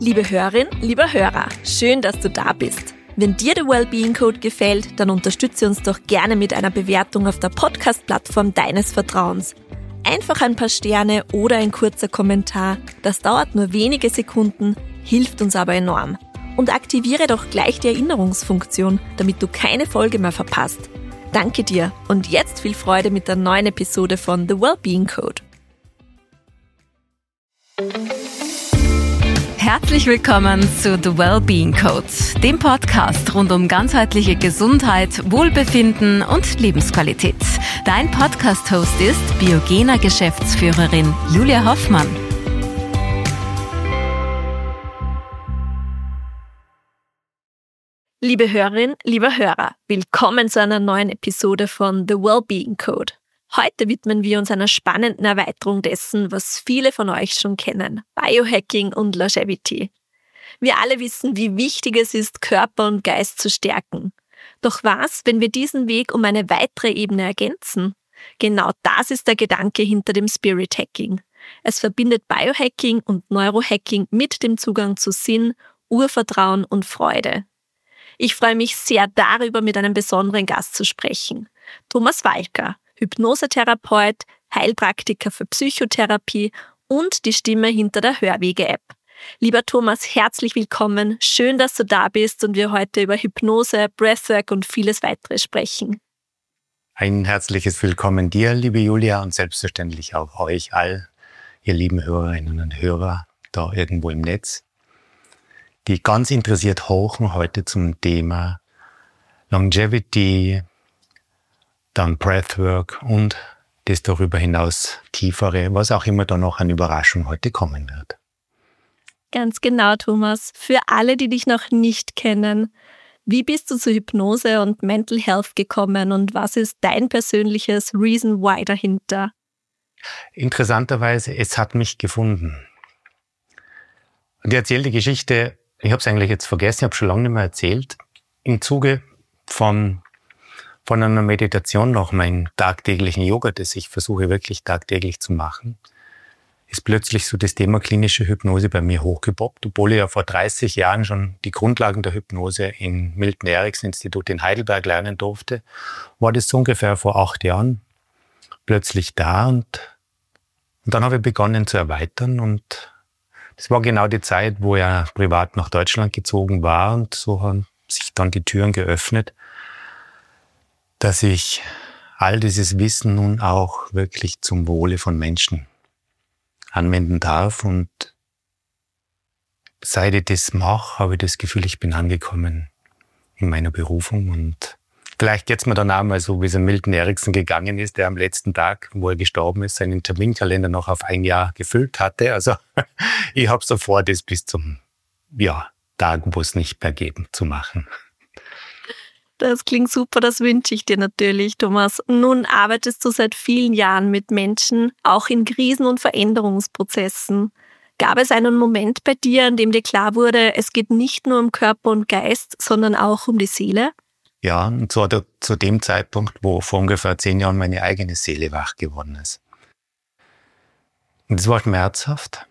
Liebe Hörerin, lieber Hörer, schön, dass du da bist. Wenn dir der Wellbeing Code gefällt, dann unterstütze uns doch gerne mit einer Bewertung auf der Podcast-Plattform deines Vertrauens. Einfach ein paar Sterne oder ein kurzer Kommentar, das dauert nur wenige Sekunden, hilft uns aber enorm. Und aktiviere doch gleich die Erinnerungsfunktion, damit du keine Folge mehr verpasst. Danke dir und jetzt viel Freude mit der neuen Episode von The Wellbeing Code. Herzlich willkommen zu The Wellbeing Code, dem Podcast rund um ganzheitliche Gesundheit, Wohlbefinden und Lebensqualität. Dein Podcast-Host ist Biogena-Geschäftsführerin Julia Hoffmann. Liebe Hörerin, lieber Hörer, willkommen zu einer neuen Episode von The Wellbeing Code. Heute widmen wir uns einer spannenden Erweiterung dessen, was viele von euch schon kennen, Biohacking und Longevity. Wir alle wissen, wie wichtig es ist, Körper und Geist zu stärken. Doch was, wenn wir diesen Weg um eine weitere Ebene ergänzen? Genau das ist der Gedanke hinter dem Spirit Hacking. Es verbindet Biohacking und Neurohacking mit dem Zugang zu Sinn, Urvertrauen und Freude. Ich freue mich sehr darüber, mit einem besonderen Gast zu sprechen. Thomas Walker, Hypnosetherapeut, Heilpraktiker für Psychotherapie und die Stimme hinter der Hörwege-App. Lieber Thomas, herzlich willkommen. Schön, dass du da bist und wir heute über Hypnose, Breathwork und vieles weitere sprechen. Ein herzliches Willkommen dir, liebe Julia, und selbstverständlich auch euch all, ihr lieben Hörerinnen und Hörer da irgendwo im Netz, die ganz interessiert horchen heute zum Thema Longevity, dann Breathwork und das darüber hinaus tiefere, was auch immer da noch an Überraschung heute kommen wird. Ganz genau, Thomas. Für alle, die dich noch nicht kennen, wie bist du zu Hypnose und Mental Health gekommen und was ist dein persönliches Reason Why dahinter? Interessanterweise, es hat mich gefunden. Und ich erzähle die Geschichte, ich habe es eigentlich jetzt vergessen, ich habe schon lange nicht mehr erzählt, im Zuge von einer Meditation nach meinem tagtäglichen Yoga, das ich versuche wirklich tagtäglich zu machen, ist plötzlich so das Thema klinische Hypnose bei mir hochgepoppt, obwohl ich ja vor 30 Jahren schon die Grundlagen der Hypnose im Milton-Erickson-Institut in Heidelberg lernen durfte, war das so ungefähr vor 8 Jahren plötzlich da und dann habe ich begonnen zu erweitern und das war genau die Zeit, wo ich privat nach Deutschland gezogen war und so haben sich dann die Türen geöffnet, dass ich all dieses Wissen nun auch wirklich zum Wohle von Menschen anwenden darf. Und seit ich das mache, habe ich das Gefühl, ich bin angekommen in meiner Berufung. Und vielleicht geht's mir dann auch mal so, wie es Milton Erickson gegangen ist, der am letzten Tag, wo er gestorben ist, seinen Terminkalender noch auf 1 Jahr gefüllt hatte. Also ich habe so vor, das bis zum Tag, wo es nicht mehr geht, zu machen. Das klingt super, das wünsche ich dir natürlich, Thomas. Nun arbeitest du seit vielen Jahren mit Menschen, auch in Krisen- und Veränderungsprozessen. Gab es einen Moment bei dir, an dem dir klar wurde, es geht nicht nur um Körper und Geist, sondern auch um die Seele? Ja, und zwar zu dem Zeitpunkt, wo vor ungefähr 10 Jahren meine eigene Seele wach geworden ist. Und es war schmerzhaft.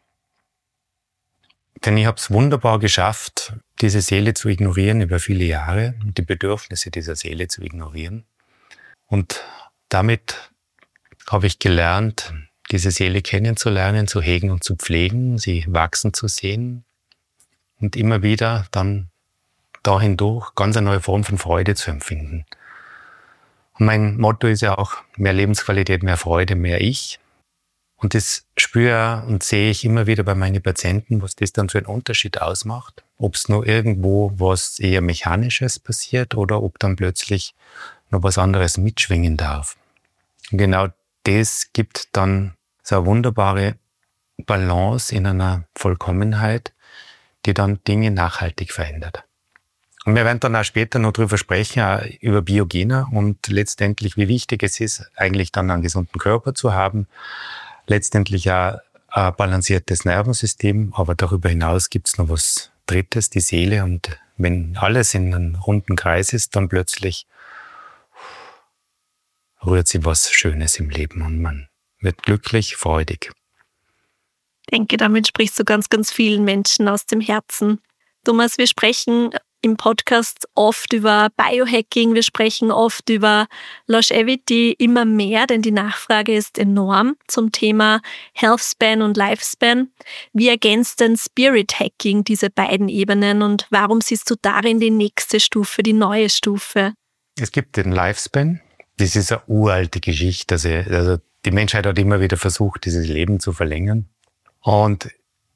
Denn ich habe es wunderbar geschafft, diese Seele zu ignorieren über viele Jahre und die Bedürfnisse dieser Seele zu ignorieren. Und damit habe ich gelernt, diese Seele kennenzulernen, zu hegen und zu pflegen, sie wachsen zu sehen und immer wieder dann da hindurch ganz eine neue Form von Freude zu empfinden. Und mein Motto ist ja auch mehr Lebensqualität, mehr Freude, mehr Ich. Und das spüre und sehe ich immer wieder bei meinen Patienten, was das dann für einen Unterschied ausmacht. Ob es nur irgendwo was eher Mechanisches passiert oder ob dann plötzlich noch was anderes mitschwingen darf. Und genau das gibt dann so eine wunderbare Balance in einer Vollkommenheit, die dann Dinge nachhaltig verändert. Und wir werden dann auch später noch drüber sprechen, auch über Biogena und letztendlich, wie wichtig es ist, eigentlich dann einen gesunden Körper zu haben, letztendlich auch ein balanciertes Nervensystem, aber darüber hinaus gibt es noch was Drittes, die Seele. Und wenn alles in einem runden Kreis ist, dann plötzlich rührt sich was Schönes im Leben und man wird glücklich, freudig. Ich denke, damit sprichst du ganz, ganz vielen Menschen aus dem Herzen. Thomas, wir sprechen im Podcast oft über Biohacking, wir sprechen oft über Longevity immer mehr, denn die Nachfrage ist enorm zum Thema Healthspan und Lifespan. Wie ergänzt denn Spirit Hacking diese beiden Ebenen und warum siehst du darin die nächste Stufe, die neue Stufe? Es gibt den Lifespan. Das ist eine uralte Geschichte. Also die Menschheit hat immer wieder versucht, dieses Leben zu verlängern. Und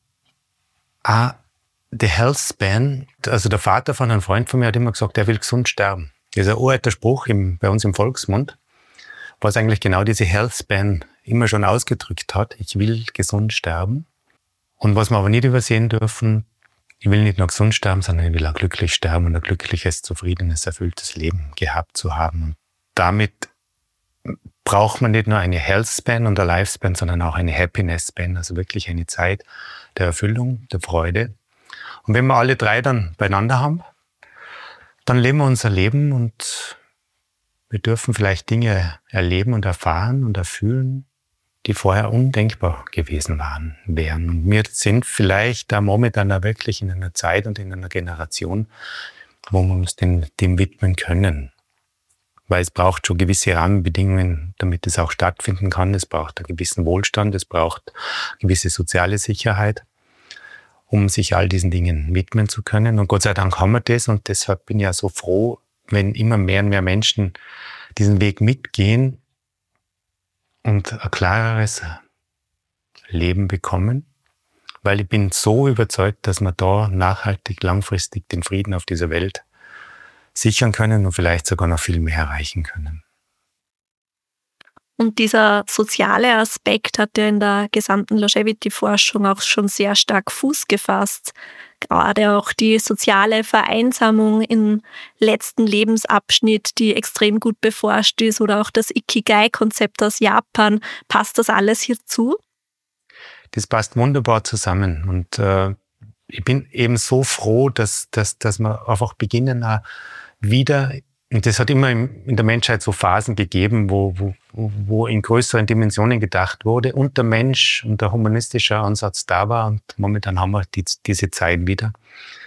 der Healthspan, also der Vater von einem Freund von mir hat immer gesagt, er will gesund sterben. Das ist ein uralter Spruch bei uns im Volksmund, was eigentlich genau diese Healthspan immer schon ausgedrückt hat. Ich will gesund sterben. Und was wir aber nicht übersehen dürfen, ich will nicht nur gesund sterben, sondern ich will auch glücklich sterben und ein glückliches, zufriedenes, erfülltes Leben gehabt zu haben. Und damit braucht man nicht nur eine Healthspan und eine Lifespan, sondern auch eine Happiness-Span, also wirklich eine Zeit der Erfüllung, der Freude. Und wenn wir alle drei dann beieinander haben, dann leben wir unser Leben und wir dürfen vielleicht Dinge erleben und erfahren und erfühlen, die vorher undenkbar gewesen wären. Und wir sind vielleicht da momentan auch wirklich in einer Zeit und in einer Generation, wo wir uns dem widmen können. Weil es braucht schon gewisse Rahmenbedingungen, damit es auch stattfinden kann. Es braucht einen gewissen Wohlstand, es braucht gewisse soziale Sicherheit, um sich all diesen Dingen widmen zu können. Und Gott sei Dank haben wir das. Und deshalb bin ich ja so froh, wenn immer mehr und mehr Menschen diesen Weg mitgehen und ein klareres Leben bekommen. Weil ich bin so überzeugt, dass wir da nachhaltig, langfristig den Frieden auf dieser Welt sichern können und vielleicht sogar noch viel mehr erreichen können. Und dieser soziale Aspekt hat ja in der gesamten Longevity-Forschung auch schon sehr stark Fuß gefasst. Gerade auch die soziale Vereinsamung im letzten Lebensabschnitt, die extrem gut beforscht ist, oder auch das Ikigai-Konzept aus Japan. Passt das alles hierzu? Das passt wunderbar zusammen. Und ich bin eben so froh, dass wir einfach beginnen, wieder, und das hat immer in der Menschheit so Phasen gegeben, wo in größeren Dimensionen gedacht wurde und der Mensch und der humanistische Ansatz da war. Und momentan haben wir diese Zeit wieder.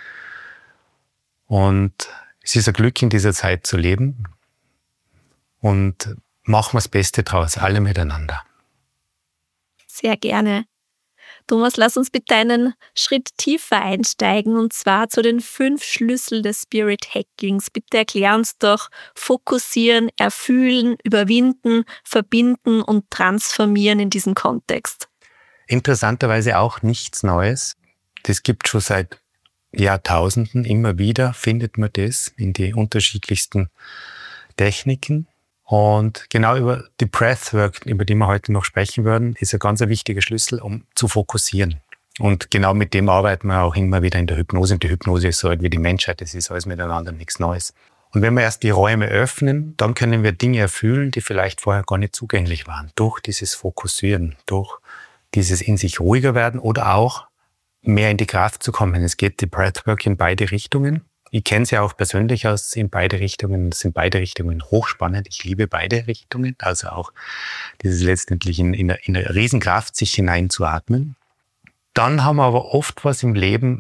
Und es ist ein Glück, in dieser Zeit zu leben. Und machen wir das Beste draus, alle miteinander. Sehr gerne. Thomas, lass uns bitte einen Schritt tiefer einsteigen, und zwar zu den 5 Schlüsseln des Spirit Hackings. Bitte erklär uns doch: fokussieren, erfühlen, überwinden, verbinden und transformieren in diesem Kontext. Interessanterweise auch nichts Neues. Das gibt schon seit Jahrtausenden. Immer wieder findet man das in die unterschiedlichsten Techniken. Und genau über die Breathwork, über die wir heute noch sprechen werden, ist ein ganz wichtiger Schlüssel, um zu fokussieren. Und genau mit dem arbeiten wir auch immer wieder in der Hypnose. Und die Hypnose ist so alt wie die Menschheit, das ist alles miteinander nichts Neues. Und wenn wir erst die Räume öffnen, dann können wir Dinge erfüllen, die vielleicht vorher gar nicht zugänglich waren. Durch dieses Fokussieren, durch dieses in sich ruhiger werden oder auch mehr in die Kraft zu kommen. Es geht die Breathwork in beide Richtungen. Ich kenne sie auch persönlich in beide Richtungen. Es sind beide Richtungen hochspannend. Ich liebe beide Richtungen. Also auch dieses letztendlich in eine Riesenkraft sich hineinzuatmen. Dann haben wir aber oft was im Leben,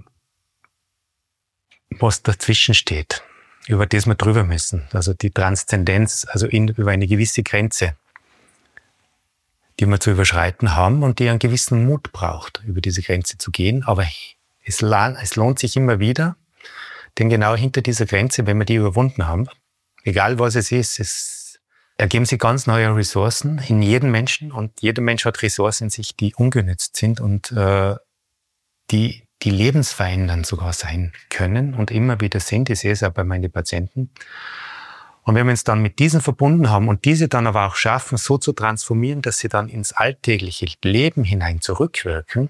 was dazwischen steht, über das wir drüber müssen. Also die Transzendenz, also über eine gewisse Grenze, die wir zu überschreiten haben und die einen gewissen Mut braucht, über diese Grenze zu gehen. Aber es lohnt sich immer wieder. Denn genau hinter dieser Grenze, wenn wir die überwunden haben, egal was es ist, es ergeben sich ganz neue Ressourcen in jedem Menschen. Und jeder Mensch hat Ressourcen in sich, die ungenützt sind und die lebensverändernd sogar sein können und immer wieder sind. Ich sehe es auch bei meinen Patienten. Und wenn wir uns dann mit diesen verbunden haben und diese dann aber auch schaffen, so zu transformieren, dass sie dann ins alltägliche Leben hinein zurückwirken,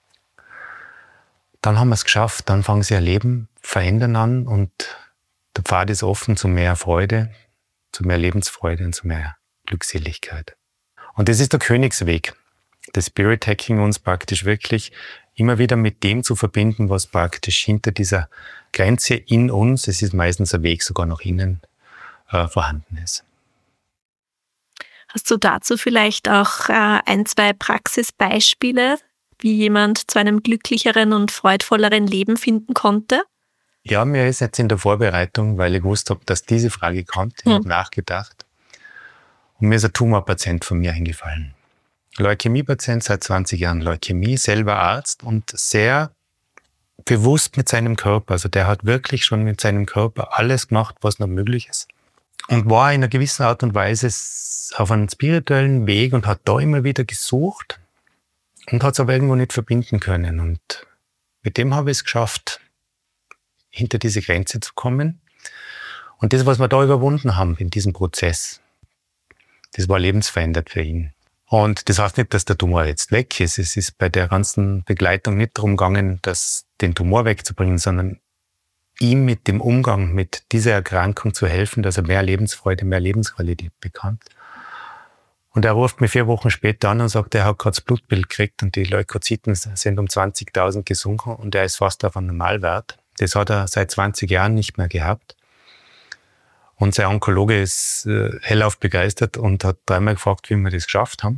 dann haben wir es geschafft, dann fangen sie ihr Leben verändern an und der Pfad ist offen zu mehr Freude, zu mehr Lebensfreude und zu mehr Glückseligkeit. Und das ist der Königsweg, das Spirit Hacking, uns praktisch wirklich immer wieder mit dem zu verbinden, was praktisch hinter dieser Grenze in uns, es ist meistens ein Weg sogar nach innen, vorhanden ist. Hast du dazu vielleicht auch 1, 2 Praxisbeispiele, wie jemand zu einem glücklicheren und freudvolleren Leben finden konnte? Ja, mir ist jetzt in der Vorbereitung, weil ich gewusst habe, dass diese Frage kommt, ich habe nachgedacht. Und mir ist ein Tumorpatient von mir eingefallen. Leukämiepatient, seit 20 Jahren Leukämie, selber Arzt und sehr bewusst mit seinem Körper. Also der hat wirklich schon mit seinem Körper alles gemacht, was noch möglich ist. Und war in einer gewissen Art und Weise auf einem spirituellen Weg und hat da immer wieder gesucht und hat es aber irgendwo nicht verbinden können. Und mit dem habe ich es geschafft, hinter diese Grenze zu kommen. Und das, was wir da überwunden haben in diesem Prozess, das war lebensverändert für ihn. Und das heißt nicht, dass der Tumor jetzt weg ist. Es ist bei der ganzen Begleitung nicht darum gegangen, den Tumor wegzubringen, sondern ihm mit dem Umgang mit dieser Erkrankung zu helfen, dass er mehr Lebensfreude, mehr Lebensqualität bekommt. Und er ruft mich 4 Wochen später an und sagt, er hat gerade das Blutbild gekriegt und die Leukozyten sind um 20.000 gesunken und er ist fast auf einen Normalwert. Das hat er seit 20 Jahren nicht mehr gehabt. Und sein Onkologe ist hellauf begeistert und hat 3-mal gefragt, wie wir das geschafft haben.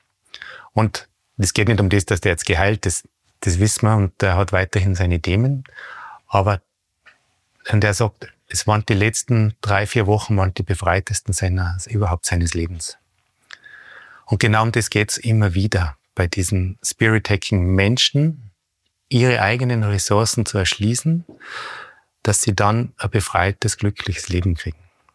Und es geht nicht um das, dass der jetzt geheilt ist. Das wissen wir und der hat weiterhin seine Themen. Aber und er sagt, es waren die letzten 3-4 Wochen waren die befreitesten seines Lebens. Und genau um das geht's immer wieder bei diesen Spirit-Hacking-Menschen, ihre eigenen Ressourcen zu erschließen, dass sie dann ein befreites, glückliches Leben kriegen.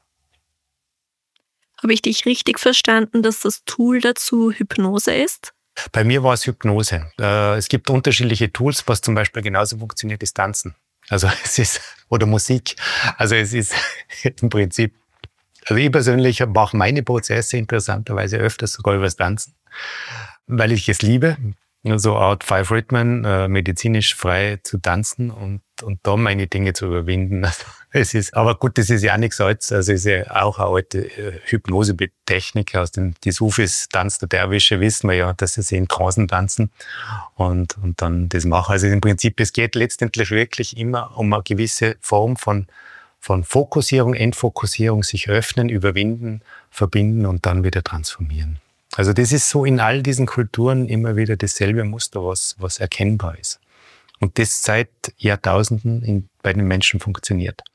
Habe ich dich richtig verstanden, dass das Tool dazu Hypnose ist? Bei mir war es Hypnose. Es gibt unterschiedliche Tools, was zum Beispiel genauso funktioniert, ist Tanzen. Also es ist, oder Musik. Also es ist im Prinzip, also ich persönlich mache meine Prozesse interessanterweise öfters sogar übers Tanzen, weil ich es liebe. So Art 5 Rhythmen, medizinisch frei zu tanzen und da meine Dinge zu überwinden. Also es ist, aber gut, das ist ja auch nichts Altes. Also es ist ja auch eine alte Hypnose-Technik aus die Sufis, Tanz der Derwische, wissen wir ja, dass sie in Trancen tanzen und dann das machen. Also im Prinzip, es geht letztendlich wirklich immer um eine gewisse Form von Fokussierung, Entfokussierung, sich öffnen, überwinden, verbinden und dann wieder transformieren. Also das ist so in all diesen Kulturen immer wieder dasselbe Muster, was erkennbar ist. Und das seit Jahrtausenden bei den Menschen funktioniert.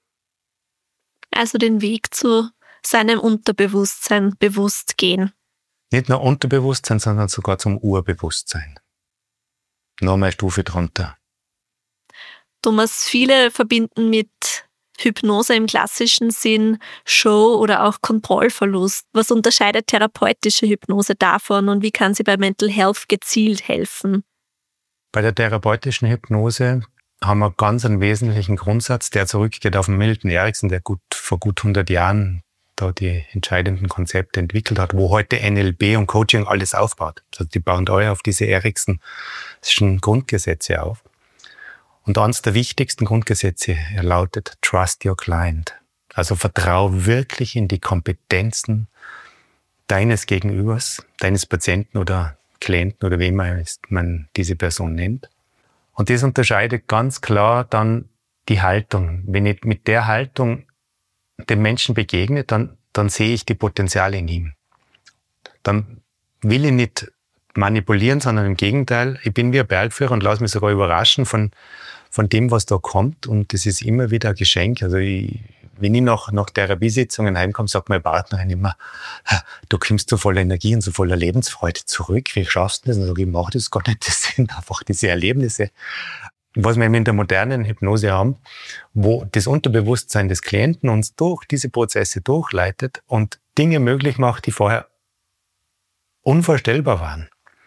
Also den Weg zu seinem Unterbewusstsein bewusst gehen. Nicht nur Unterbewusstsein, sondern sogar zum Urbewusstsein. Nochmal eine Stufe drunter. Thomas, viele verbinden mit Hypnose im klassischen Sinn Show oder auch Kontrollverlust. Was unterscheidet therapeutische Hypnose davon und wie kann sie bei Mental Health gezielt helfen? Bei der therapeutischen Hypnose haben wir ganz einen wesentlichen Grundsatz, der zurückgeht auf den Milton Erickson, der vor gut 100 Jahren da die entscheidenden Konzepte entwickelt hat, wo heute NLP und Coaching alles aufbaut. Also die bauen da auf diese Erickson'schen Grundgesetze auf. Und eines der wichtigsten Grundgesetze lautet Trust your client. Also vertraue wirklich in die Kompetenzen deines Gegenübers, deines Patienten oder Klienten oder wem man diese Person nennt. Und das unterscheidet ganz klar dann die Haltung. Wenn ich mit der Haltung dem Menschen begegne, dann sehe ich die Potenziale in ihm. Dann will ich nicht manipulieren, sondern im Gegenteil, ich bin wie ein Bergführer und lasse mich sogar überraschen von dem, was da kommt. Und das ist immer wieder ein Geschenk. Also wenn ich nach Therapiesitzungen heimkomme, sagt meine Partnerin immer, du kommst so voller Energie und so voller Lebensfreude zurück. Wie schaffst du das? Und ich sage, ich mache das gar nicht. Das sind einfach diese Erlebnisse, was wir in der modernen Hypnose haben, wo das Unterbewusstsein des Klienten uns durch diese Prozesse durchleitet und Dinge möglich macht, die vorher unvorstellbar waren.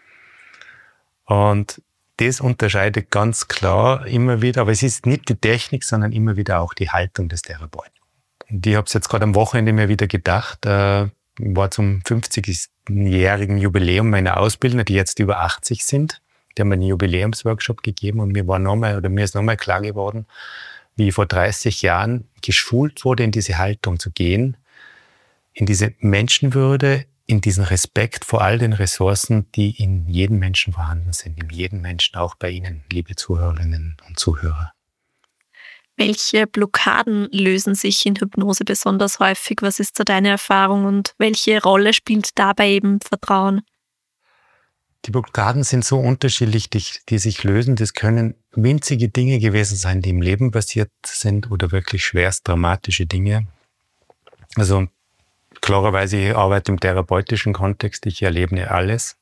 Und das unterscheidet ganz klar immer wieder, aber es ist nicht die Technik, sondern immer wieder auch die Haltung des Therapeuten. Und ich habe es jetzt gerade am Wochenende mir wieder gedacht, war zum 50-jährigen Jubiläum meiner Ausbildner, die jetzt über 80 sind. Die haben einen Jubiläumsworkshop gegeben und mir ist nochmal klar geworden, wie ich vor 30 Jahren geschult wurde, in diese Haltung zu gehen, in diese Menschenwürde, in diesen Respekt vor all den Ressourcen, die in jedem Menschen vorhanden sind, in jedem Menschen, auch bei Ihnen, liebe Zuhörerinnen und Zuhörer. Welche Blockaden lösen sich in Hypnose besonders häufig? Was ist da deine Erfahrung und welche Rolle spielt dabei eben Vertrauen? Die Blockaden sind so unterschiedlich, die sich lösen. Das können winzige Dinge gewesen sein, die im Leben passiert sind oder wirklich schwerst dramatische Dinge. Also klarerweise, ich arbeite im therapeutischen Kontext, ich erlebe alles.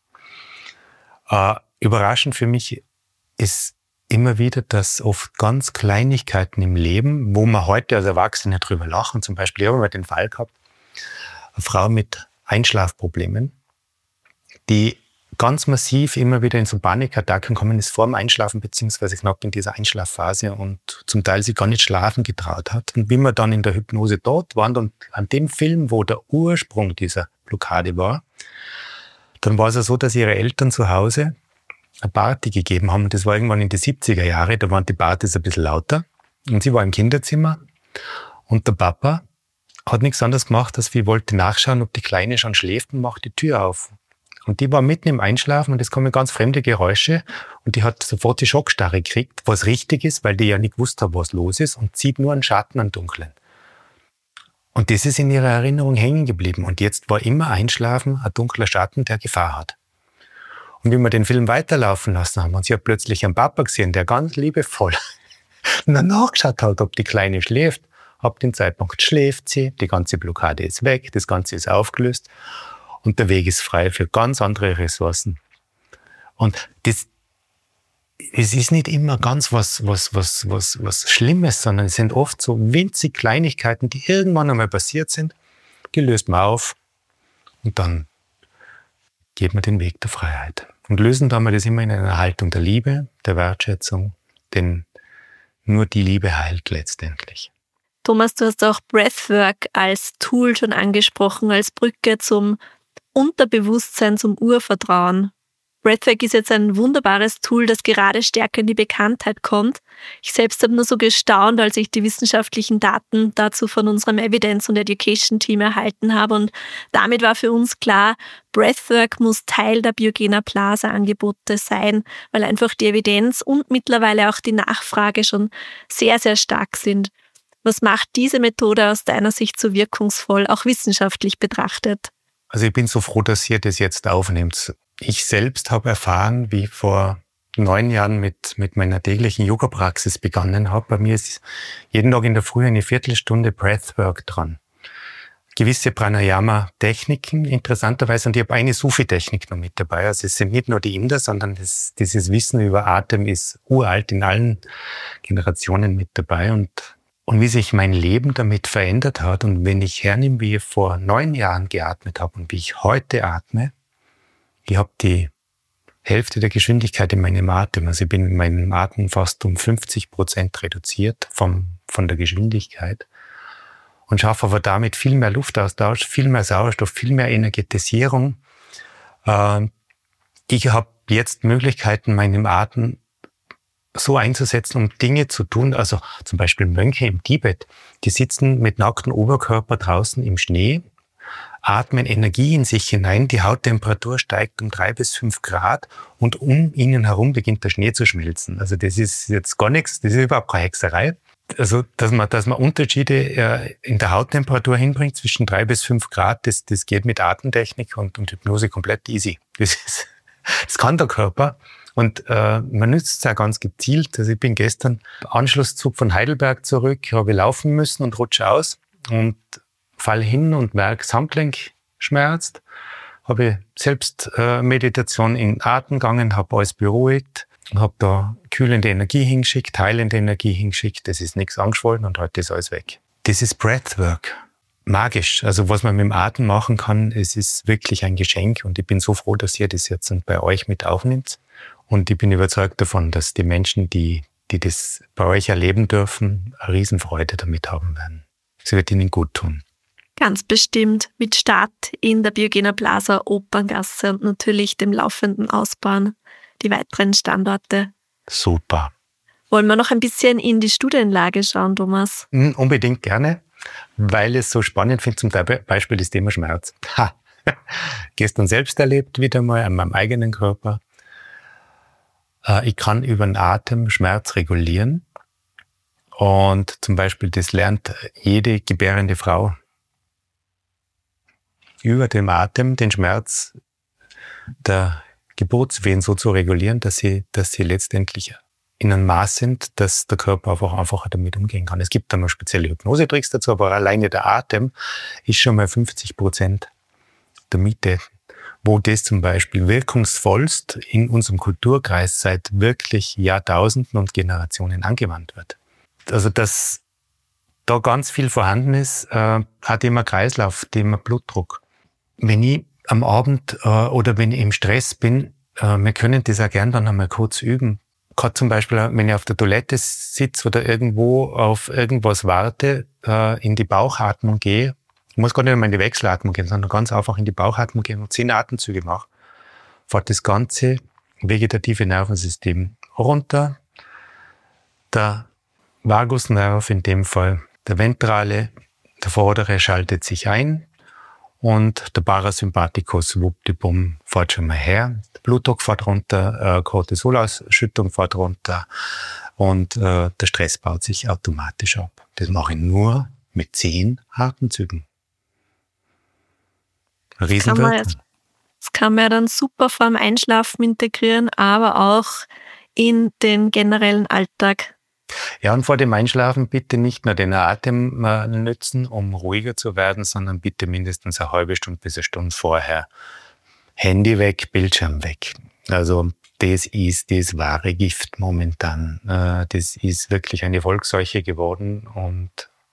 Überraschend für mich ist immer wieder, dass oft ganz Kleinigkeiten im Leben, wo man heute als Erwachsene drüber lachen, zum Beispiel, ich habe mal den Fall gehabt, eine Frau mit Einschlafproblemen, die ganz massiv immer wieder in so Panikattacken kommen ist vor dem Einschlafen beziehungsweise knapp in dieser Einschlafphase und zum Teil sich gar nicht schlafen getraut hat. Und wie wir dann in der Hypnose dort waren und an dem Film, wo der Ursprung dieser Blockade war, dann war es ja so, dass ihre Eltern zu Hause eine Party gegeben haben. Das war irgendwann in die 70er Jahre, da waren die Partys ein bisschen lauter. Und sie war im Kinderzimmer und der Papa hat nichts anderes gemacht, als wie wollte nachschauen, ob die Kleine schon schläft und macht die Tür auf. Und die war mitten im Einschlafen und es kamen ganz fremde Geräusche und die hat sofort die Schockstarre gekriegt, was richtig ist, weil die ja nicht gewusst hat, was los ist und sieht nur einen Schatten, einen dunklen. Und das ist in ihrer Erinnerung hängen geblieben und jetzt war immer Einschlafen ein dunkler Schatten, der Gefahr hat. Und wie wir den Film weiterlaufen lassen haben und sie hat plötzlich einen Papa gesehen, der ganz liebevoll nachgeschaut hat, ob die Kleine schläft. Ab dem Zeitpunkt schläft sie, die ganze Blockade ist weg, das Ganze ist aufgelöst. Und der Weg ist frei für ganz andere Ressourcen. Und es ist nicht immer ganz was Schlimmes, sondern es sind oft so winzig Kleinigkeiten, die irgendwann einmal passiert sind. Die löst man auf und dann geht man den Weg der Freiheit. Und lösen dann wir das immer in einer Haltung der Liebe, der Wertschätzung, denn nur die Liebe heilt letztendlich. Thomas, du hast auch Breathwork als Tool schon angesprochen, als Brücke zum Unterbewusstsein, zum Urvertrauen. Breathwork ist jetzt ein wunderbares Tool, das gerade stärker in die Bekanntheit kommt. Ich selbst habe nur so gestaunt, als ich die wissenschaftlichen Daten dazu von unserem Evidence- und Education-Team erhalten habe. Und damit war für uns klar, Breathwork muss Teil der Biogena Plaza-Angebote sein, weil einfach die Evidenz und mittlerweile auch die Nachfrage schon sehr, sehr stark sind. Was macht diese Methode aus deiner Sicht so wirkungsvoll, auch wissenschaftlich betrachtet? Also ich bin so froh, dass ihr das jetzt aufnehmt. Ich selbst habe erfahren, wie ich vor 9 Jahren mit meiner täglichen Yoga-Praxis begonnen habe. Bei mir ist jeden Tag in der Früh eine Viertelstunde Breathwork dran. Gewisse Pranayama-Techniken, interessanterweise, und ich habe eine Sufi-Technik noch mit dabei. Also es sind nicht nur die Inder, sondern dieses Wissen über Atem ist uralt in allen Generationen mit dabei. Und wie sich mein Leben damit verändert hat und wenn ich hernehme, wie ich vor 9 Jahren geatmet habe und wie ich heute atme, ich habe die Hälfte der Geschwindigkeit in meinem Atem. Also ich bin in meinem Atem fast um 50% reduziert von der Geschwindigkeit und schaffe aber damit viel mehr Luftaustausch, viel mehr Sauerstoff, viel mehr Energetisierung. Ich habe jetzt Möglichkeiten, meinen Atem so einzusetzen, um Dinge zu tun. Also zum Beispiel Mönche im Tibet, die sitzen mit nacktem Oberkörper draußen im Schnee, atmen Energie in sich hinein, die Hauttemperatur steigt um 3 bis 5 Grad und um ihnen herum beginnt der Schnee zu schmelzen. Also das ist jetzt gar nichts, das ist überhaupt keine Hexerei. Also dass man Unterschiede in der Hauttemperatur hinbringt zwischen 3 bis 5 Grad, das geht mit Atemtechnik und Hypnose komplett easy. Das kann der Körper. Und man nützt es ja ganz gezielt. Also ich bin gestern Anschlusszug von Heidelberg zurück, habe laufen müssen und rutsche aus und fall hin und merke, das Handgelenk schmerzt. Habe selbst Meditation in Atem gegangen, habe alles beruhigt, habe da kühlende Energie hingeschickt, heilende Energie hingeschickt. Das ist nichts angeschwollen und heute ist alles weg. Das ist Breathwork. Magisch. Also was man mit dem Atem machen kann, es ist wirklich ein Geschenk und ich bin so froh, dass ihr das jetzt bei euch mit aufnimmt. Und ich bin überzeugt davon, dass die Menschen, die das bei euch erleben dürfen, eine Riesenfreude damit haben werden. Es wird ihnen gut tun. Ganz bestimmt, mit Start in der Biogena Plaza Operngasse und natürlich dem laufenden Ausbauen, die weiteren Standorte. Super. Wollen wir noch ein bisschen in die Studienlage schauen, Thomas? Unbedingt gerne, weil es so spannend finde, zum Beispiel das Thema Schmerz. Gestern selbst erlebt wieder mal an meinem eigenen Körper. Ich kann über den Atem Schmerz regulieren und zum Beispiel das lernt jede gebärende Frau. Über dem Atem den Schmerz der Geburtswehen so zu regulieren, dass sie letztendlich in einem Maß sind, dass der Körper einfach damit umgehen kann. Es gibt dann noch spezielle Hypnosetricks dazu, aber alleine der Atem ist schon mal 50% der Miete, wo das zum Beispiel wirkungsvollst in unserem Kulturkreis seit wirklich Jahrtausenden und Generationen angewandt wird. Also dass da ganz viel vorhanden ist, auch Thema Kreislauf, Thema Blutdruck. Wenn ich am Abend oder wenn ich im Stress bin, wir können das auch gern dann einmal kurz üben. Gerade zum Beispiel, wenn ich auf der Toilette sitze oder irgendwo auf irgendwas warte, in die Bauchatmung gehe. Ich muss gar nicht einmal in die Wechselatmung gehen, sondern ganz einfach in die Bauchatmung gehen und 10 Atemzüge mache. Fährt das ganze vegetative Nervensystem runter. Der Vagusnerv in dem Fall, der ventrale, der vordere schaltet sich ein und der Parasympathikus, schwuppdiwupp, fährt schon mal her. Der Blutdruck fährt runter, Cortisolausschüttung fährt runter und der Stress baut sich automatisch ab. Das mache ich nur mit 10 Atemzügen. Riesenwirkung. Das kann man ja dann super vorm Einschlafen integrieren, aber auch in den generellen Alltag. Ja, und vor dem Einschlafen bitte nicht nur den Atem nützen, um ruhiger zu werden, sondern bitte mindestens eine halbe Stunde bis eine Stunde vorher Handy weg, Bildschirm weg. Also das ist das wahre Gift momentan. Das ist wirklich eine Volksseuche geworden und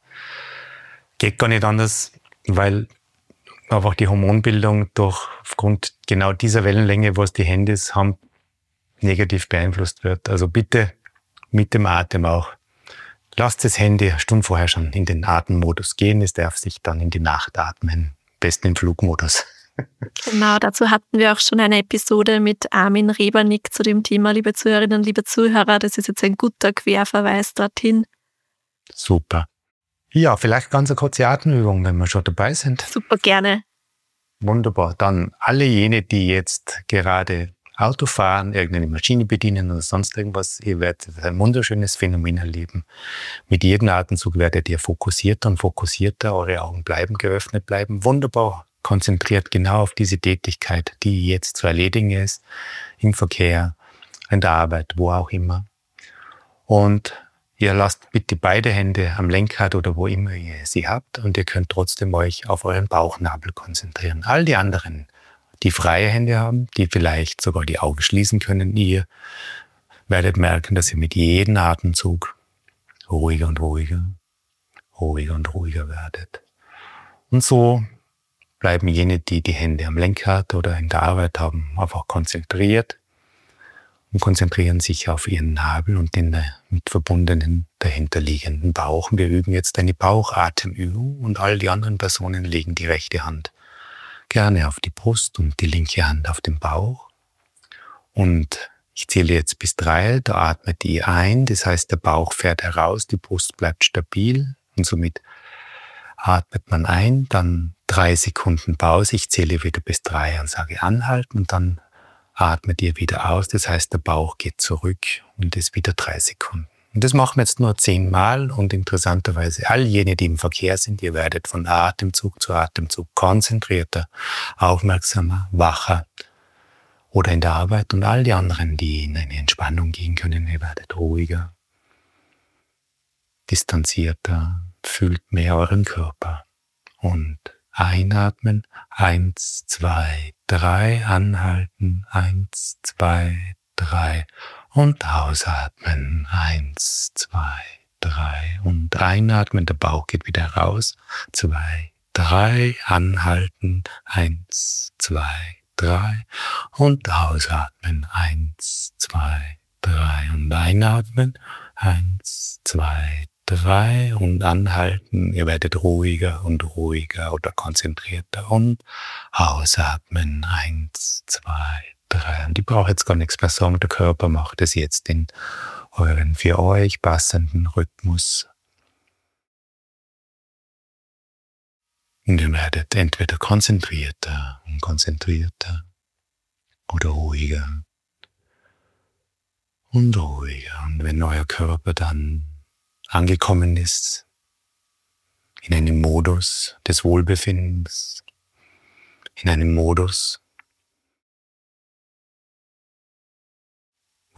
geht gar nicht anders, weil einfach die Hormonbildung aufgrund genau dieser Wellenlänge, was die Handys haben, negativ beeinflusst wird. Also bitte mit dem Atem auch. Lasst das Handy eine Stunde vorher schon in den Atemmodus gehen. Es darf sich dann in die Nacht atmen. Am besten im Flugmodus. Genau, dazu hatten wir auch schon eine Episode mit Armin Rebernick zu dem Thema, liebe Zuhörerinnen, liebe Zuhörer. Das ist jetzt ein guter Querverweis dorthin. Super. Ja, vielleicht ganz eine kurze Atemübung, wenn wir schon dabei sind. Super, gerne. Wunderbar. Dann alle jene, die jetzt gerade Auto fahren, irgendeine Maschine bedienen oder sonst irgendwas, ihr werdet ein wunderschönes Phänomen erleben. Mit jedem Atemzug werdet ihr fokussierter und fokussierter, eure Augen geöffnet bleiben. Wunderbar konzentriert genau auf diese Tätigkeit, die jetzt zu erledigen ist, im Verkehr, in der Arbeit, wo auch immer. Und ihr lasst bitte beide Hände am Lenkrad oder wo immer ihr sie habt und ihr könnt trotzdem euch auf euren Bauchnabel konzentrieren. All die anderen, die freie Hände haben, die vielleicht sogar die Augen schließen können, ihr werdet merken, dass ihr mit jedem Atemzug ruhiger und ruhiger, ruhiger und ruhiger werdet. Und so bleiben jene, die die Hände am Lenkrad oder in der Arbeit haben, einfach konzentriert und konzentrieren sich auf ihren Nabel und den damit verbundenen dahinterliegenden Bauch. Wir üben jetzt eine Bauchatemübung und all die anderen Personen legen die rechte Hand gerne auf die Brust und die linke Hand auf den Bauch. Und ich zähle jetzt bis 3, da atmet ihr ein, das heißt der Bauch fährt heraus, die Brust bleibt stabil und somit atmet man ein, dann 3 Sekunden Pause, ich zähle wieder bis 3 und sage anhalten und dann atmet ihr wieder aus, das heißt der Bauch geht zurück und ist wieder 3 Sekunden. Und das machen wir jetzt nur 10 Mal und interessanterweise all jene, die im Verkehr sind, ihr werdet von Atemzug zu Atemzug konzentrierter, aufmerksamer, wacher oder in der Arbeit und all die anderen, die in eine Entspannung gehen können, ihr werdet ruhiger, distanzierter, fühlt mehr euren Körper und einatmen, 1, 2, 3, anhalten, 1, 2, 3 und ausatmen, 1, 2, 3 und einatmen, der Bauch geht wieder raus, 2, 3, anhalten, 1, 2, 3 und ausatmen, 1, 2, 3 und einatmen, 1, 2, 3 und anhalten, ihr werdet ruhiger und ruhiger oder konzentrierter und ausatmen, 1, 2, 3. Und ich brauche jetzt gar nichts mehr sagen, der Körper macht es jetzt in euren für euch passenden Rhythmus. Und ihr werdet entweder konzentrierter und konzentrierter oder ruhiger und ruhiger. Und wenn euer Körper dann angekommen ist, in einem Modus des Wohlbefindens, in einem Modus,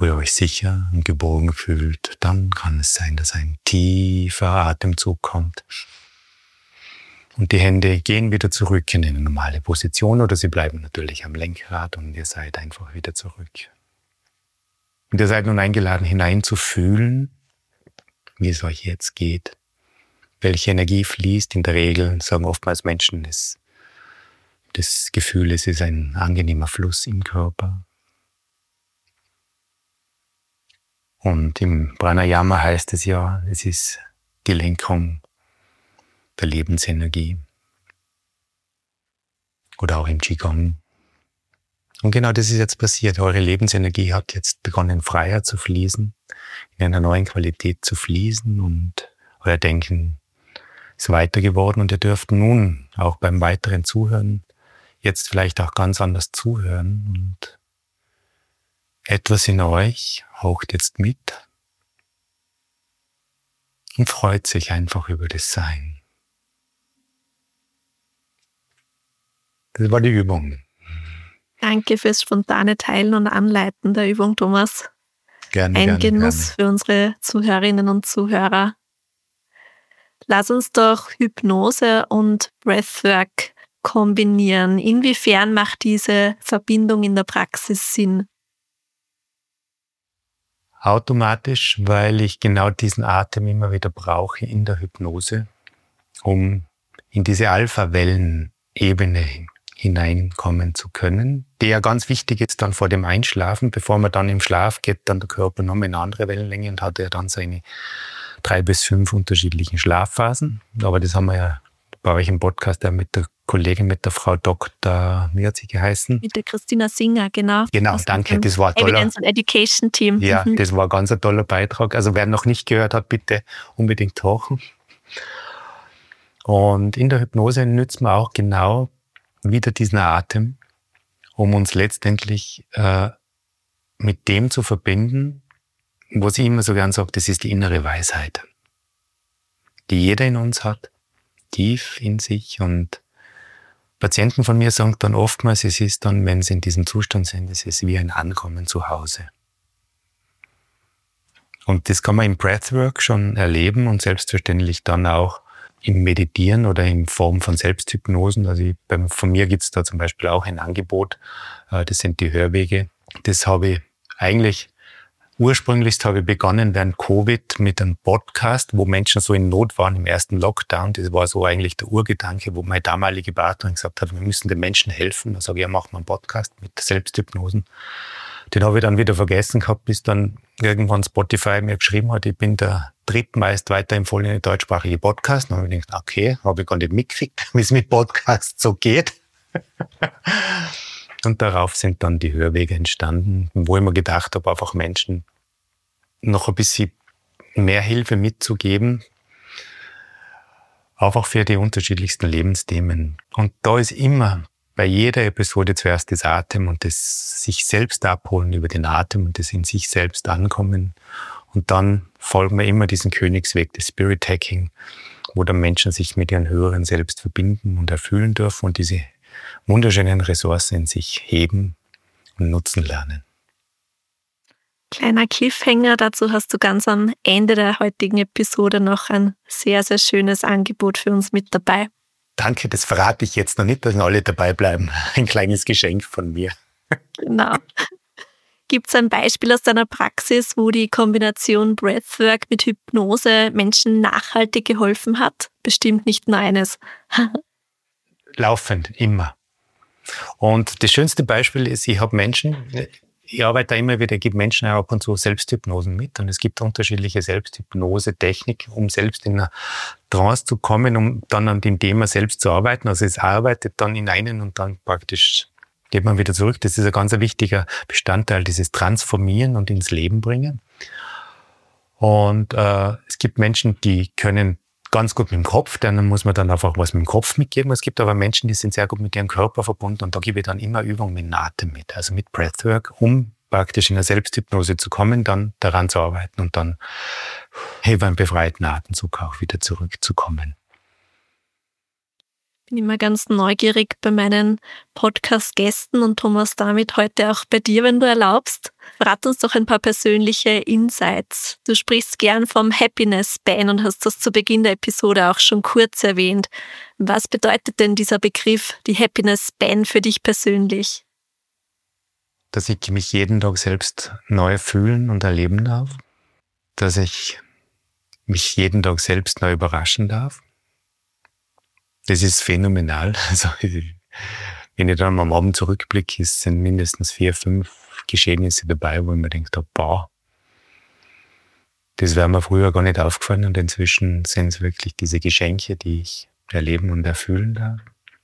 wo ihr euch sicher und geborgen fühlt, dann kann es sein, dass ein tiefer Atemzug kommt. Und die Hände gehen wieder zurück in eine normale Position oder sie bleiben natürlich am Lenkrad und ihr seid einfach wieder zurück. Und ihr seid nun eingeladen, hineinzufühlen, wie es euch jetzt geht, welche Energie fließt. In der Regel sagen oftmals Menschen, das Gefühl, es ist ein angenehmer Fluss im Körper. Und im Pranayama heißt es ja, es ist die Lenkung der Lebensenergie. Oder auch im Qigong. Und genau das ist jetzt passiert. Eure Lebensenergie hat jetzt begonnen, freier zu fließen, in einer neuen Qualität zu fließen und euer Denken ist weiter geworden und ihr dürft nun auch beim weiteren Zuhören jetzt vielleicht auch ganz anders zuhören und etwas in euch haucht jetzt mit und freut sich einfach über das Sein. Das war die Übung. Danke fürs spontane Teilen und Anleiten der Übung, Thomas. Gerne, Ein Genuss gerne. für unsere Zuhörerinnen und Zuhörer. Lass uns doch Hypnose und Breathwork kombinieren. Inwiefern macht diese Verbindung in der Praxis Sinn? Automatisch, weil ich genau diesen Atem immer wieder brauche in der Hypnose, um in diese Alpha-Wellen-Ebene hineinkommen zu können, die ja ganz wichtig ist dann vor dem Einschlafen. Bevor man dann im Schlaf geht, dann der Körper nochmal eine andere Wellenlänge und hat ja dann seine 3 bis 5 unterschiedlichen Schlafphasen. Aber das haben wir ja bei euch im Podcast ja mit der Kollegin, mit der Frau Dr., wie hat sie geheißen? Mit der Christina Singer, genau. Genau, danke, das war ein toller. Evidence and Education Team. Ja, das war ganz ein toller Beitrag. Also wer noch nicht gehört hat, bitte unbedingt hören. Und in der Hypnose nützt man auch genau wieder diesen Atem, um uns letztendlich mit dem zu verbinden, was ich immer so gern sage, das ist die innere Weisheit, die jeder in uns hat, tief in sich. Und Patienten von mir sagen dann oftmals, es ist dann, wenn sie in diesem Zustand sind, es ist wie ein Ankommen zu Hause. Und das kann man im Breathwork schon erleben und selbstverständlich dann auch im Meditieren oder in Form von Selbsthypnosen. Also von mir gibt es da zum Beispiel auch ein Angebot, das sind die Hörwege. Das habe ich eigentlich, ursprünglichst habe ich begonnen während Covid mit einem Podcast, wo Menschen so in Not waren im ersten Lockdown. Das war so eigentlich der Urgedanke, wo meine damalige Partnerin gesagt hat, wir müssen den Menschen helfen. Da sage ich, ja, machen wir einen Podcast mit Selbsthypnosen. Den habe ich dann wieder vergessen gehabt, bis dann irgendwann Spotify mir geschrieben hat, ich bin der drittmeist weiterempfohlene deutschsprachige Podcast. Dann habe ich gedacht, okay, habe ich gar nicht mitgekriegt, wie es mit Podcasts so geht. Und darauf sind dann die Hörwege entstanden, wo ich mir gedacht habe, einfach Menschen noch ein bisschen mehr Hilfe mitzugeben, einfach für die unterschiedlichsten Lebensthemen. Und da ist immer bei jeder Episode zuerst das Atem und das sich selbst abholen über den Atem und das in sich selbst ankommen. Und dann folgen wir immer diesen Königsweg des Spirit Hacking, wo dann Menschen sich mit ihren höheren Selbst verbinden und erfüllen dürfen und diese wunderschönen Ressourcen in sich heben und nutzen lernen. Kleiner Cliffhanger, dazu hast du ganz am Ende der heutigen Episode noch ein sehr, sehr schönes Angebot für uns mit dabei. Danke, das verrate ich jetzt noch nicht, dass alle dabei bleiben. Ein kleines Geschenk von mir. Genau. Gibt es ein Beispiel aus deiner Praxis, wo die Kombination Breathwork mit Hypnose Menschen nachhaltig geholfen hat? Bestimmt nicht nur eines. Laufend, immer. Und das schönste Beispiel ist, ich arbeite da immer wieder, ich gebe Menschen auch ab und zu Selbsthypnosen mit und es gibt unterschiedliche Selbsthypnose-Techniken, um selbst in eine Trance zu kommen, um dann an dem Thema selbst zu arbeiten. Also es arbeitet dann in einen und dann praktisch geht man wieder zurück. Das ist ein ganz wichtiger Bestandteil, dieses Transformieren und ins Leben bringen. Und es gibt Menschen, die können ganz gut mit dem Kopf, dann muss man dann einfach was mit dem Kopf mitgeben. Es gibt aber Menschen, die sind sehr gut mit ihrem Körper verbunden und da gebe ich dann immer Übungen mit dem Atem mit, also mit Breathwork, um praktisch in eine Selbsthypnose zu kommen, dann daran zu arbeiten und dann über einen befreiten Atemzug auch wieder zurückzukommen. Bin immer ganz neugierig bei meinen Podcast-Gästen und Thomas, damit heute auch bei dir, wenn du erlaubst. Verrat uns doch ein paar persönliche Insights. Du sprichst gern vom Happiness Span und hast das zu Beginn der Episode auch schon kurz erwähnt. Was bedeutet denn dieser Begriff, die Happiness Span, für dich persönlich? Dass ich mich jeden Tag selbst neu fühlen und erleben darf. Dass ich mich jeden Tag selbst neu überraschen darf. Das ist phänomenal. Also, wenn ich dann am Abend zurückblicke, sind mindestens 4, 5 Geschehnisse dabei, wo ich mir denke, boah, das wäre mir früher gar nicht aufgefallen und inzwischen sind es wirklich diese Geschenke, die ich erleben und erfüllen darf.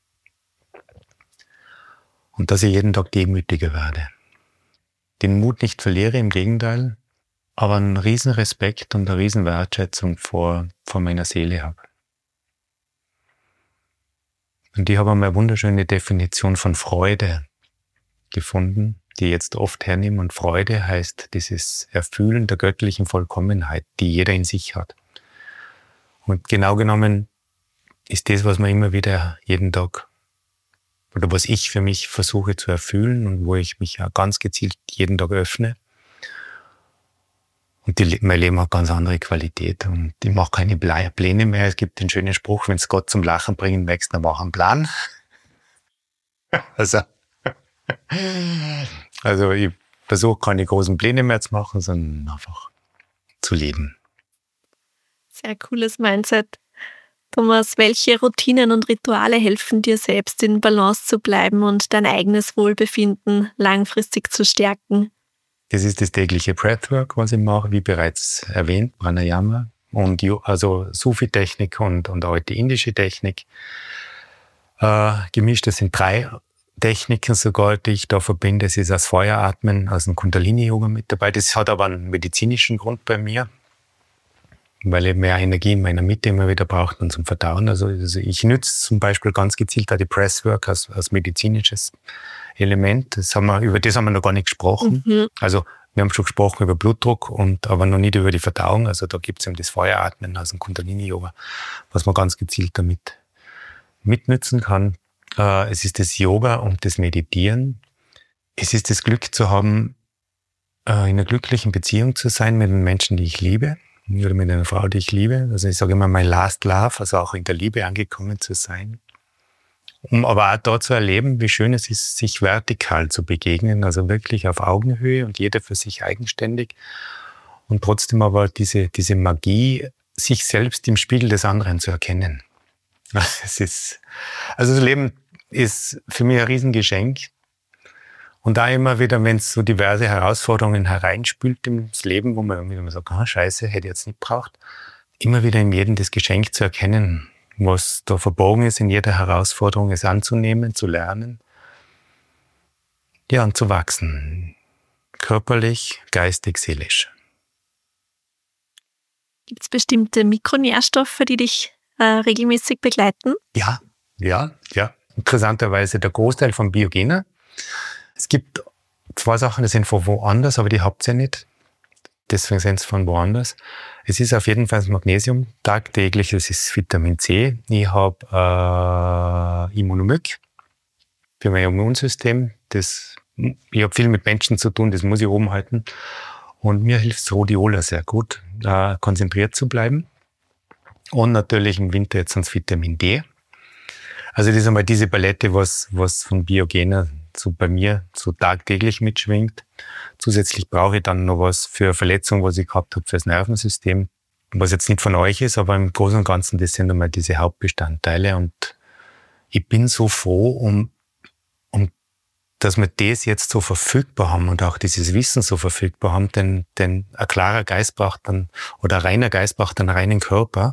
Und dass ich jeden Tag demütiger werde. Den Mut nicht verliere, im Gegenteil, aber einen riesen Respekt und eine riesen Wertschätzung vor meiner Seele habe. Und ich habe einmal eine wunderschöne Definition von Freude gefunden, die ich jetzt oft hernehme. Und Freude heißt dieses Erfühlen der göttlichen Vollkommenheit, die jeder in sich hat. Und genau genommen ist das, was man immer wieder jeden Tag, oder was ich für mich versuche zu erfüllen und wo ich mich auch ganz gezielt jeden Tag öffne. Und mein Leben hat ganz andere Qualität und ich mache keine Pläne mehr. Es gibt den schönen Spruch, wenn es Gott zum Lachen bringen möchtest, dann mach einen Plan. Also ich versuche keine großen Pläne mehr zu machen, sondern einfach zu leben. Sehr cooles Mindset. Thomas, welche Routinen und Rituale helfen dir selbst, in Balance zu bleiben und dein eigenes Wohlbefinden langfristig zu stärken? Das ist das tägliche Breathwork, was ich mache, wie bereits erwähnt, Pranayama und also Sufi-Technik und alte indische Technik. Gemischt, das sind 3 Techniken sogar, die ich da verbinde. Es ist das Feueratmen, also ein Kundalini-Yoga mit dabei. Das hat aber einen medizinischen Grund bei mir, weil ich mehr Energie in meiner Mitte immer wieder brauche und zum Verdauen. Also ich nütze zum Beispiel ganz gezielt auch die Breathwork als medizinisches Element. Über das haben wir noch gar nicht gesprochen. Mhm. Also wir haben schon gesprochen über Blutdruck, aber noch nicht über die Verdauung. Also da gibt es eben das Feueratmen, also ein Kundalini-Yoga, was man ganz gezielt damit mitnützen kann. Es ist das Yoga und das Meditieren. Es ist das Glück zu haben, in einer glücklichen Beziehung zu sein mit den Menschen, die ich liebe, oder mit einer Frau, die ich liebe. Also ich sage immer, my last love, also auch in der Liebe angekommen zu sein. Um aber auch da zu erleben, wie schön es ist, sich vertikal zu begegnen, also wirklich auf Augenhöhe und jeder für sich eigenständig. Und trotzdem aber diese Magie, sich selbst im Spiegel des anderen zu erkennen. Das Leben ist für mich ein Riesengeschenk. Und da immer wieder, wenn es so diverse Herausforderungen hereinspült ins Leben, wo man irgendwie sagt, Scheiße, hätte ich jetzt nicht gebraucht, immer wieder in jedem das Geschenk zu erkennen, was da verborgen ist, in jeder Herausforderung es anzunehmen, zu lernen, ja, und zu wachsen. Körperlich, geistig, seelisch. Gibt es bestimmte Mikronährstoffe, die dich regelmäßig begleiten? Ja. Interessanterweise der Großteil von Biogena. Es gibt 2 Sachen, die sind von woanders, aber die habt ihr nicht. Deswegen sind es von woanders. Es ist auf jeden Fall das Magnesium tagtäglich, das ist Vitamin C. Ich habe Immunomyc für mein Immunsystem. Ich habe viel mit Menschen zu tun, das muss ich oben halten. Und mir hilft das Rhodiola sehr gut, konzentriert zu bleiben. Und natürlich im Winter jetzt das Vitamin D. Also das ist einmal diese Palette, was von Biogena so bei mir so tagtäglich mitschwingt. Zusätzlich brauche ich dann noch was für Verletzungen, was ich gehabt habe fürs Nervensystem. Was jetzt nicht von euch ist, aber im Großen und Ganzen, das sind einmal diese Hauptbestandteile. Und ich bin so froh, dass wir das jetzt so verfügbar haben und auch dieses Wissen so verfügbar haben, denn ein klarer Geist braucht dann, oder ein reiner Geist braucht einen reinen Körper.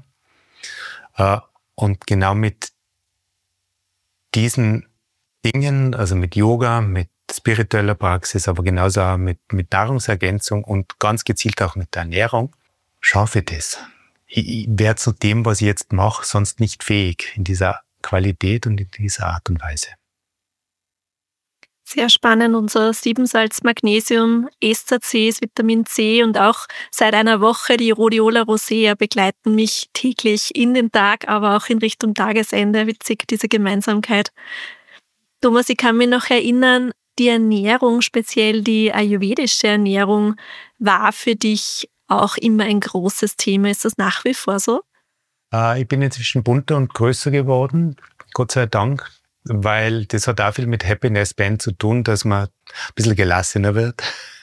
Und genau mit diesen Dingen, also mit Yoga, mit spiritueller Praxis, aber genauso auch mit Nahrungsergänzung und ganz gezielt auch mit der Ernährung, schaffe ich das. Ich werde zu dem, was ich jetzt mache, sonst nicht fähig in dieser Qualität und in dieser Art und Weise. Sehr spannend. Unser Siebensalz Magnesium, Ester C ist Vitamin C und auch seit einer Woche die Rhodiola rosea begleiten mich täglich in den Tag, aber auch in Richtung Tagesende. Witzig, diese Gemeinsamkeit. Thomas, ich kann mich noch erinnern, die Ernährung, speziell die ayurvedische Ernährung, war für dich auch immer ein großes Thema. Ist das nach wie vor so? Ich bin inzwischen bunter und größer geworden, Gott sei Dank, weil das hat auch viel mit Happiness Band zu tun, dass man ein bisschen gelassener wird.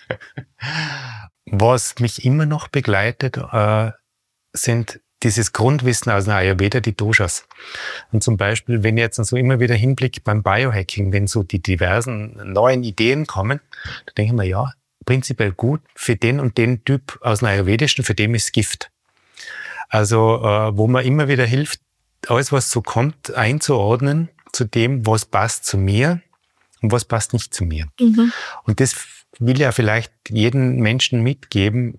Was mich immer noch begleitet, sind dieses Grundwissen aus der Ayurveda, die Doshas. Und zum Beispiel, wenn ich jetzt so immer wieder hinblicke beim Biohacking, wenn so die diversen neuen Ideen kommen, da denke ich mir, ja, prinzipiell gut, für den und den Typ aus dem Ayurvedischen, für den ist Gift. Also, wo man immer wieder hilft, alles, was so kommt, einzuordnen zu dem, was passt zu mir und was passt nicht zu mir. Mhm. Und das will ja vielleicht jedem Menschen mitgeben.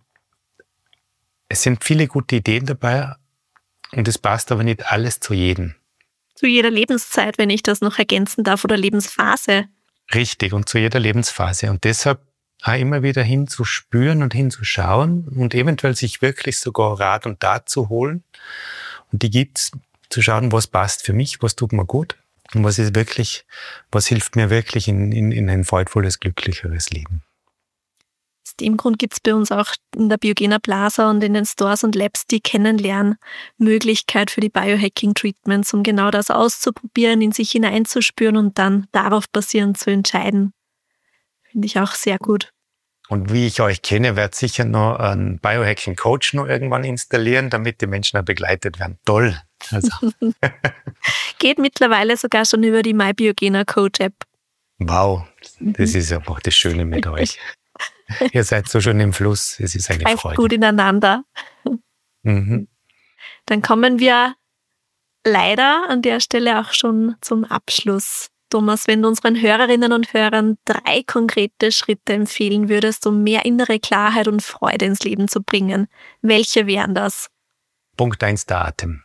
Es sind viele gute Ideen dabei und es passt aber nicht alles zu jedem. Zu jeder Lebenszeit, wenn ich das noch ergänzen darf, oder Lebensphase. Richtig, und zu jeder Lebensphase. Und deshalb auch immer wieder hinzuspüren und hinzuschauen und eventuell sich wirklich sogar Rat und Tat zu holen. Und die gibt's, zu schauen, was passt für mich, was tut mir gut und was ist wirklich, was hilft mir wirklich in ein freudvolles, glücklicheres Leben. Aus dem Grund gibt es bei uns auch in der Biogena Plaza und in den Stores und Labs die Kennenlernmöglichkeit für die Biohacking-Treatments, um genau das auszuprobieren, in sich hineinzuspüren und dann darauf basierend zu entscheiden. Finde ich auch sehr gut. Und wie ich euch kenne, werde sicher noch einen Biohacking-Coach noch irgendwann installieren, damit die Menschen auch begleitet werden. Toll! Also. Geht mittlerweile sogar schon über die MyBiogena Coach-App. Wow, das ist einfach das Schöne mit euch. Ihr seid so schon im Fluss, es ist eine Freude. Gut ineinander. Mhm. Dann kommen wir leider an der Stelle auch schon zum Abschluss. Thomas, wenn du unseren Hörerinnen und Hörern 3 konkrete Schritte empfehlen würdest, um mehr innere Klarheit und Freude ins Leben zu bringen, welche wären das? Punkt 1, der Atem.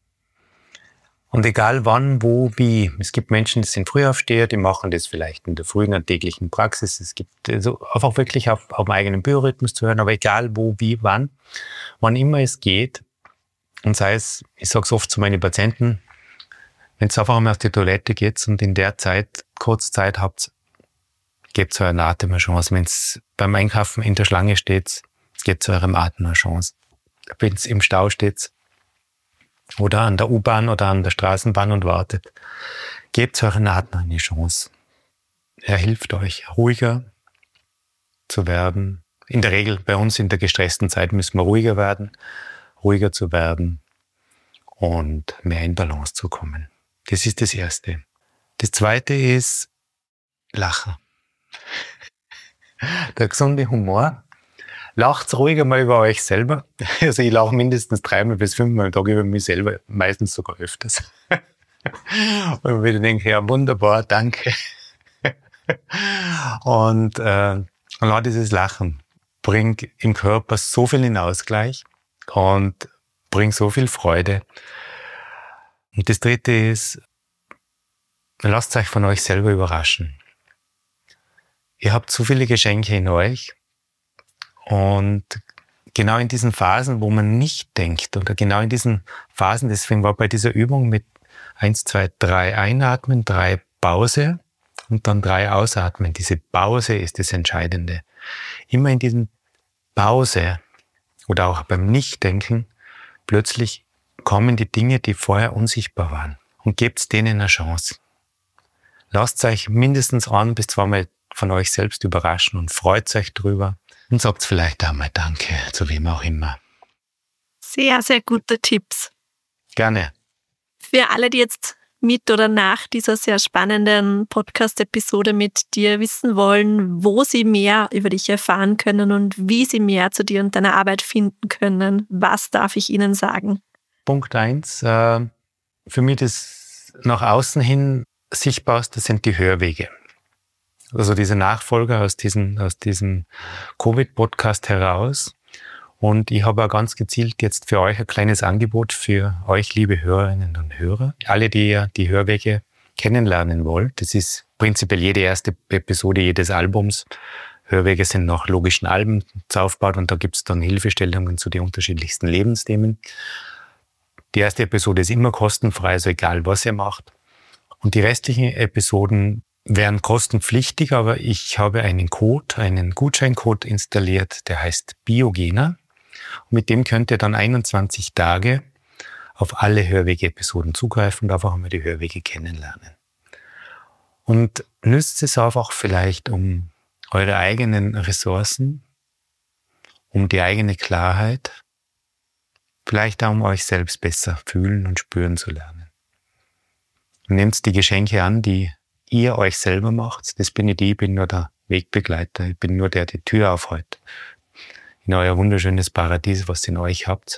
Und egal wann, wo, wie. Es gibt Menschen, die sind Frühaufsteher, die machen das vielleicht in der frühen täglichen Praxis. Es gibt also einfach wirklich auf dem eigenen Biorhythmus zu hören, aber egal wo, wie, wann immer es geht. Und sei es, ich sage es oft zu meinen Patienten, wenn es einfach mal auf die Toilette geht und in der Zeit kurz Zeit habt, gebt eurem Atem eine Chance. Wenn es beim Einkaufen in der Schlange steht, gebt eurem Atem eine Chance. Wenn es im Stau steht oder an der U-Bahn oder an der Straßenbahn und wartet, gebt euren Atem eine Chance. Er hilft euch, ruhiger zu werden. In der Regel bei uns in der gestressten Zeit müssen wir ruhiger zu werden und mehr in Balance zu kommen. Das ist das Erste. Das Zweite ist Lachen. Der gesunde Humor. Lacht ruhig mal über euch selber. Also ich lache mindestens 3 bis 5 Mal am Tag über mich selber, meistens sogar öfters. Und ich wieder denke, ja wunderbar, danke. Und dieses Lachen bringt im Körper so viel in Ausgleich und bringt so viel Freude. Und das Dritte ist, lasst euch von euch selber überraschen. Ihr habt so viele Geschenke in euch und genau in diesen Phasen, wo man nicht denkt oder genau in diesen Phasen, deswegen war bei dieser Übung mit 1, 2, 3 einatmen, 3 Pause und dann 3 ausatmen. Diese Pause ist das Entscheidende. Immer in diesen Pause oder auch beim Nichtdenken plötzlich kommen die Dinge, die vorher unsichtbar waren. Und gebt denen eine Chance. Lasst euch mindestens 1 bis 2 Mal von euch selbst überraschen und freut euch drüber. Und sagt vielleicht einmal Danke, zu wem auch immer. Sehr, sehr gute Tipps. Gerne. Für alle, die jetzt mit oder nach dieser sehr spannenden Podcast-Episode mit dir wissen wollen, wo sie mehr über dich erfahren können und wie sie mehr zu dir und deiner Arbeit finden können, was darf ich ihnen sagen? Punkt 1, für mich das nach außen hin Sichtbarste sind die Hörwege. Also diese Nachfolger aus diesem Covid-Podcast heraus. Und ich habe auch ganz gezielt jetzt für euch ein kleines Angebot für euch, liebe Hörerinnen und Hörer. Alle, die ja die Hörwege kennenlernen wollt, das ist prinzipiell jede erste Episode jedes Albums. Hörwege sind nach logischen Alben aufgebaut und da gibt es dann Hilfestellungen zu den unterschiedlichsten Lebensthemen. Die erste Episode ist immer kostenfrei, also egal was ihr macht. Und die restlichen Episoden wären kostenpflichtig, aber ich habe einen Gutscheincode installiert, der heißt Biogena. Und mit dem könnt ihr dann 21 Tage auf alle Hörwege-Episoden zugreifen und einfach einmal die Hörwege kennenlernen. Und nützt es auch vielleicht um eure eigenen Ressourcen, um die eigene Klarheit, vielleicht auch um euch selbst besser fühlen und spüren zu lernen. Nehmt die Geschenke an, die ihr euch selber macht. Das bin ich bin nur der Wegbegleiter. Ich bin nur der die Tür aufhält in euer wunderschönes Paradies, was ihr in euch habt.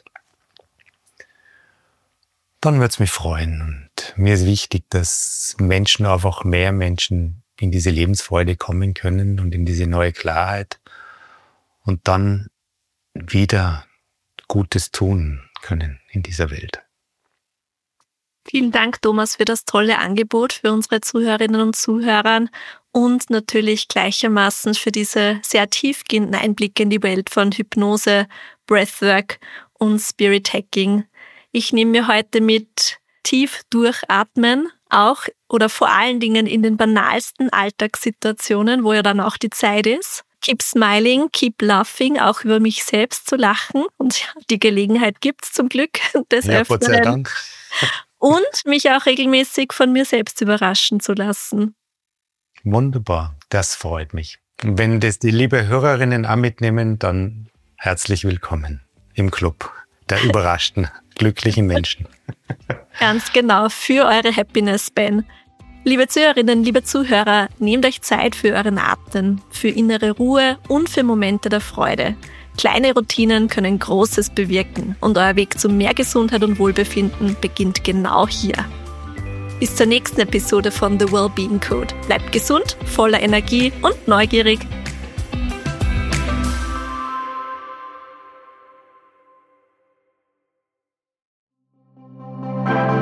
Dann würde es mich freuen. Und mir ist wichtig, dass mehr Menschen in diese Lebensfreude kommen können und in diese neue Klarheit und dann wieder Gutes tun können in dieser Welt. Vielen Dank, Thomas, für das tolle Angebot für unsere Zuhörerinnen und Zuhörer und natürlich gleichermaßen für diese sehr tiefgehenden Einblicke in die Welt von Hypnose, Breathwork und Spirit Hacking. Ich nehme mir heute mit tief durchatmen, auch oder vor allen Dingen in den banalsten Alltagssituationen, wo ja dann auch die Zeit ist. Keep smiling, keep laughing, auch über mich selbst zu lachen. Und die Gelegenheit gibt's zum Glück des Öfteren. Gott sei Dank. Und mich auch regelmäßig von mir selbst überraschen zu lassen. Wunderbar, das freut mich. Und wenn das die liebe Hörerinnen auch mitnehmen, dann herzlich willkommen im Club der überraschten, glücklichen Menschen. Ganz genau, für eure Happiness, Ben. Liebe Zuhörerinnen, liebe Zuhörer, nehmt euch Zeit für euren Atem, für innere Ruhe und für Momente der Freude. Kleine Routinen können Großes bewirken und euer Weg zu mehr Gesundheit und Wohlbefinden beginnt genau hier. Bis zur nächsten Episode von The Wellbeing Code. Bleibt gesund, voller Energie und neugierig.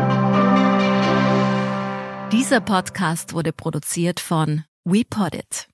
Dieser Podcast wurde produziert von WePoddit.